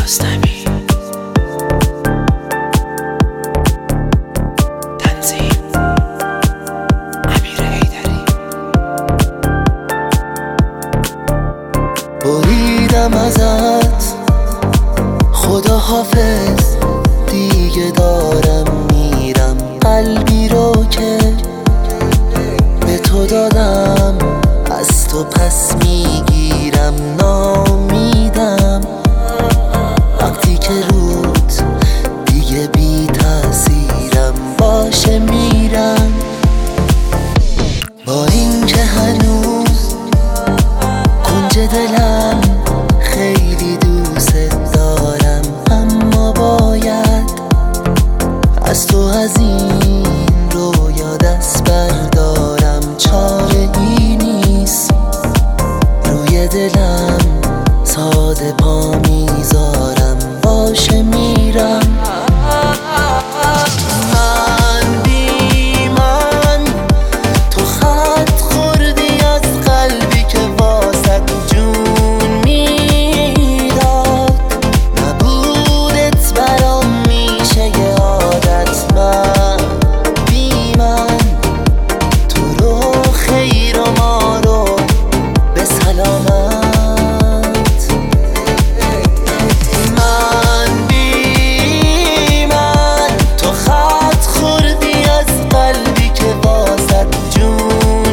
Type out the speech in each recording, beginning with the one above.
رستمی. تنظیم امیر حیدری. بریدم ازت خدا حافظ، دیگه دارم میرم. قلبی رو که به تو دادم از تو پس میگیرم. نامیدم وقتی که روت دیگه بی تاثیرم. باشه میرم با این که هنوز کنج دلم خیلی دوست دارم. اما باید از تو از این رویا دست بردارم. چاره ای نیست روی دلم ساده پا میذارم. باشه میرم. من بی من تو خط خوردی از قلبی که واسه جون میداد. نبودت برام میشه یه عادت. من بی من تو رو خیر و ما رو به سلامت. من بی من تو خط خوردی از قلبی که واسه جون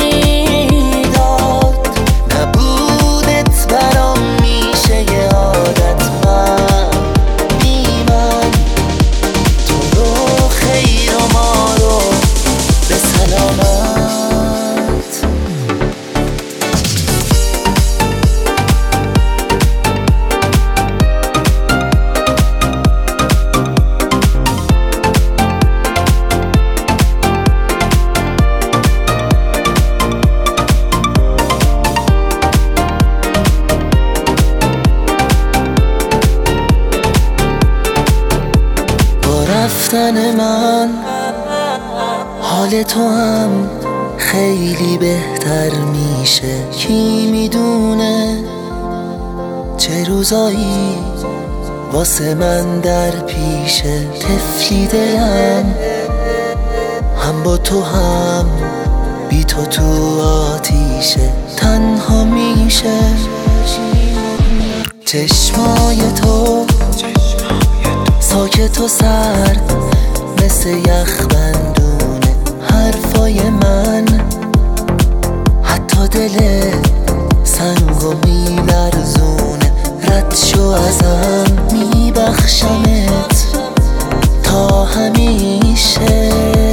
میداد. نبودت برام میشه یه عادت. من بی من تو رو خیر و ما رو به سلامت. رفتن من حال تو هم خیلی بهتر میشه. کی میدونه چه روزایی واسه من در پیشه. طفلی دلم هم با تو هم بی تو تو آتیشه. تنها میشه چشمای تو ساکت و سرد مثل یخ بندونه. حرفای من حتی دل سنگو میلرزونه. رد شو ازم میبخشمت تا همیشه.